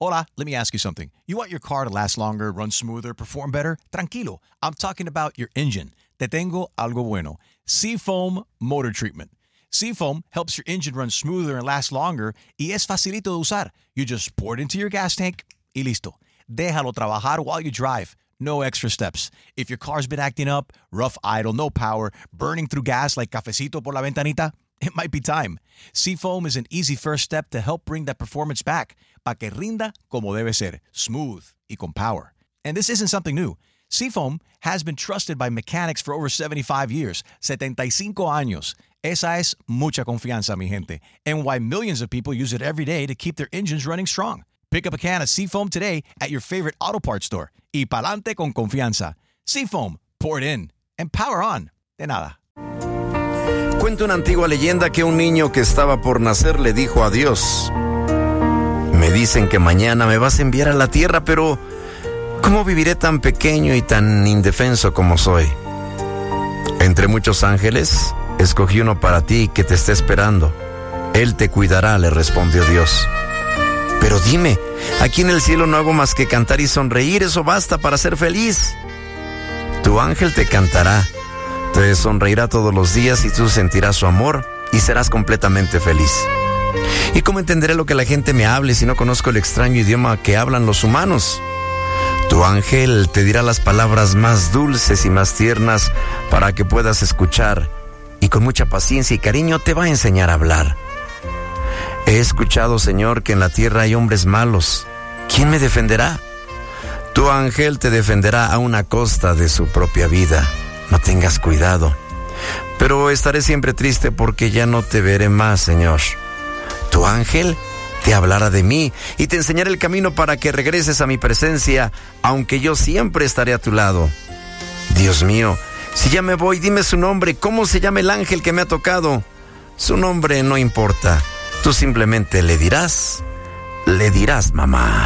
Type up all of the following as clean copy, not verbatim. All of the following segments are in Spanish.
Hola, let me ask you something. You want your car to last longer, run smoother, perform better? Tranquilo. I'm talking about your engine. Te tengo algo bueno. Seafoam Motor Treatment. Seafoam helps your engine run smoother and last longer y es facilito de usar. You just pour it into your gas tank y listo. Déjalo trabajar while you drive. No extra steps. If your car's been acting up, rough idle, no power, burning through gas like cafecito por la ventanita, it might be time. Seafoam is an easy first step to help bring that performance back, pa que rinda como debe ser, smooth y con power. And this isn't something new. Seafoam has been trusted by mechanics for over 75 years, 75 años. Esa es mucha confianza, mi gente, and why millions of people use it every day to keep their engines running strong. Pick up a can of Seafoam today at your favorite auto parts store. Y pa'lante con confianza. Seafoam, pour it in, and power on. De nada. Cuenta una antigua leyenda que un niño que estaba por nacer le dijo a Dios: me dicen que mañana me vas a enviar a la tierra, pero ¿cómo viviré tan pequeño y tan indefenso como soy? Entre muchos ángeles, escogí uno para ti que te está esperando. Él te cuidará, le respondió Dios. Pero dime, aquí en el cielo no hago más que cantar y sonreír, eso basta para ser feliz. Tu ángel te cantará, te sonreirá todos los días y tú sentirás su amor y serás completamente feliz. ¿Y cómo entenderé lo que la gente me hable si no conozco el extraño idioma que hablan los humanos? Tu ángel te dirá las palabras más dulces y más tiernas para que puedas escuchar, y con mucha paciencia y cariño te va a enseñar a hablar. He escuchado, Señor, que en la tierra hay hombres malos. ¿Quién me defenderá? Tu ángel te defenderá a una costa de su propia vida. No tengas cuidado. Pero estaré siempre triste porque ya no te veré más, Señor. Tu ángel te hablará de mí y te enseñará el camino para que regreses a mi presencia, aunque yo siempre estaré a tu lado. Dios mío, si ya me voy, dime su nombre. ¿Cómo se llama el ángel que me ha tocado? Su nombre no importa. Tú simplemente le dirás, mamá.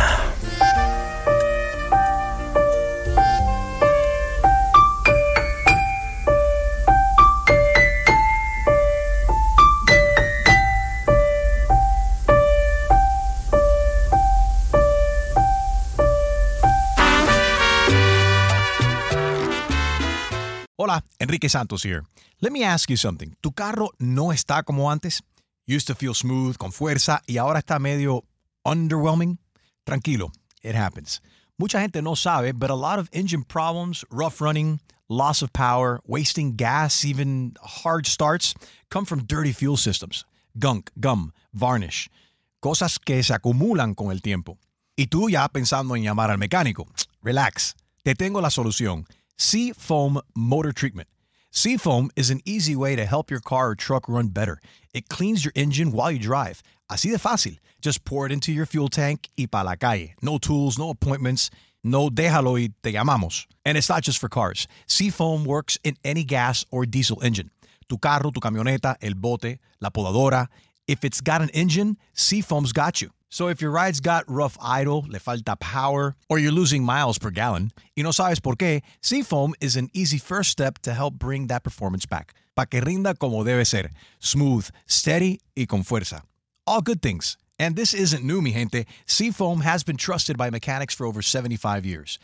Hola, Enrique Santos here. Let me ask you something. ¿Tu carro no está como antes? Used to feel smooth, con fuerza, y ahora está medio underwhelming? Tranquilo, it happens. Mucha gente no sabe, but a lot of engine problems, rough running, loss of power, wasting gas, even hard starts, come from dirty fuel systems. Gunk, gum, varnish. Cosas que se acumulan con el tiempo. Y tú ya pensando en llamar al mecánico. Relax. Te tengo la solución. Seafoam Motor Treatment. Seafoam is an easy way to help your car or truck run better. It cleans your engine while you drive. Así de fácil. Just pour it into your fuel tank y pa la calle. No tools, no appointments. No déjalo y te llamamos. And it's not just for cars. Seafoam works in any gas or diesel engine. Tu carro, tu camioneta, el bote, la podadora. If it's got an engine, Seafoam's got you. So if your ride's got rough idle, le falta power, or you're losing miles per gallon, y no sabes por qué, Seafoam is an easy first step to help bring that performance back. Pa que rinda como debe ser. Smooth, steady, y con fuerza. All good things. And this isn't new, mi gente. Seafoam has been trusted by mechanics for over 75 years.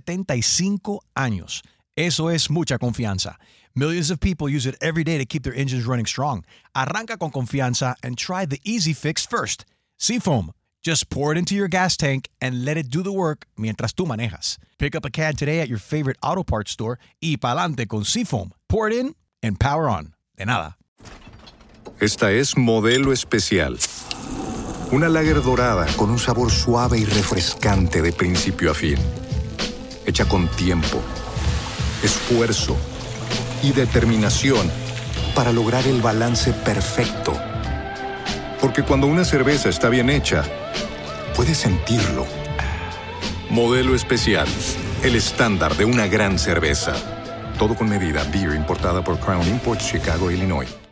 75 años. Eso es mucha confianza. Millions of people use it every day to keep their engines running strong. Arranca con confianza and try the easy fix first. Seafoam. Just pour it into your gas tank and let it do the work mientras tú manejas. Pick up a can today at your favorite auto parts store y pa'lante con Seafoam. Pour it in and power on. De nada. Esta es Modelo Especial. Una lager dorada con un sabor suave y refrescante de principio a fin. Hecha con tiempo, esfuerzo y determinación para lograr el balance perfecto. Porque cuando una cerveza está bien hecha, puedes sentirlo. Modelo Especial, el estándar de una gran cerveza. Todo con medida. Beer importada por Crown Imports, Chicago, Illinois.